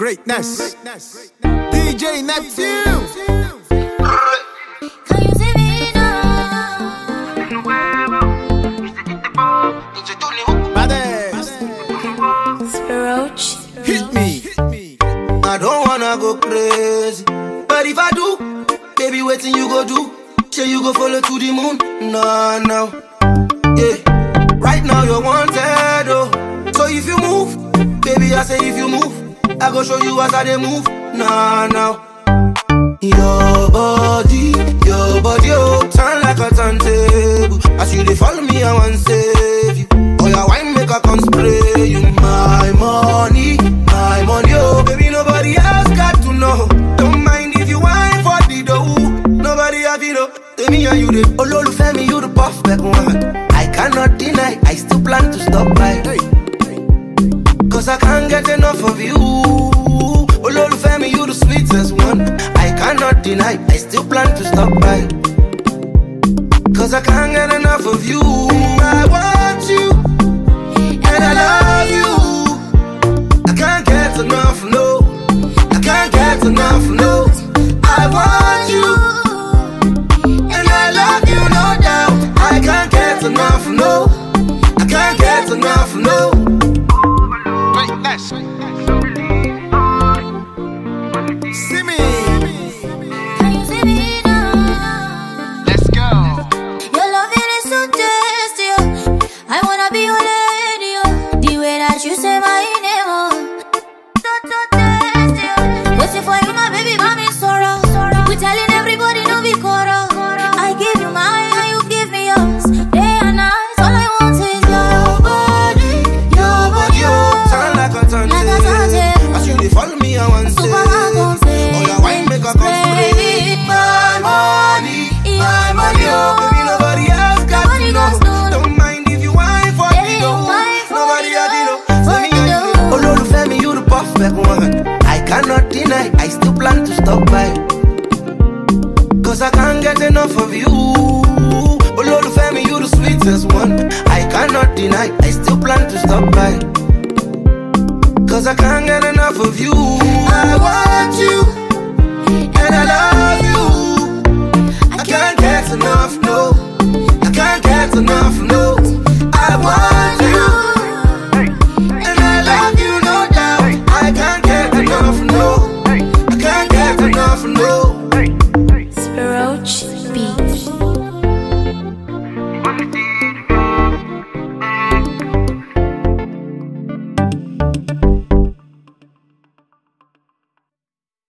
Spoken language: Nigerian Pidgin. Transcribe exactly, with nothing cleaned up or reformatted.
Greatness. D J Neptune. Can you see me now? Baddest. Roach. Hit me. I don't wanna go crazy, but if I do, baby, waiting you go do. Say you go follow to the moon, no, no, yeah. Right now you're wanted, oh. So if you move, baby, I say if you move, I go show you as I they move, no, no. Your body, your body, oh, turn like a turntable. As you they follow me, I want save you. Oh, your wine make a come spray you. My money, my money, oh, baby, nobody else got to know. Don't mind if you wine for the dough. Nobody have you know. Tell me and you the Ololufemi, you the perfect one. I cannot deny, I still plan to stop by. Cause I can't get enough of you. Ololufemi, you the sweetest one. I cannot deny, I still plan to stop by. Cause I can't get enough of you. I want you, and I love you. I can't get enough, no. I can't get enough, no. I want you, and I love you, no doubt. I can't get enough, no. I can't get enough, no. Greatness. See me. Can you see me now? Let's go. Your loving is so tasty, oh. I wanna be your lady, oh. The way that you say my name, oh. So, so tasty, oh. Waiting for you, my baby, mommy, sorrow. We telling everybody, no be quarrel. I give you mine, and you give me yours. Day and night, all I want is your body, your body, oh. Turn like a turntable. Like a turntable. As you they follow me, I want to Super hot, say. oh, your wine make a come spray. My money, my money, oh. Baby, nobody else got Nobody to got know. to know. Don't mind if you wine for Baby, the dough. wine for Nobody the have you know. dough, So for me the and you, dough. Ololufemi, you the perfect one. I cannot deny, I still plan to stop by. Cause I can't get enough of you. Ololufemi, you the sweetest one. I cannot deny, I still plan to stop by. Cause I can't get enough of you. I want you, and I love you. I can't get enough, no. I can't get enough, no. I want you, and I love you, no doubt. I can't get enough, no. I can't get enough, no. Roach Beach.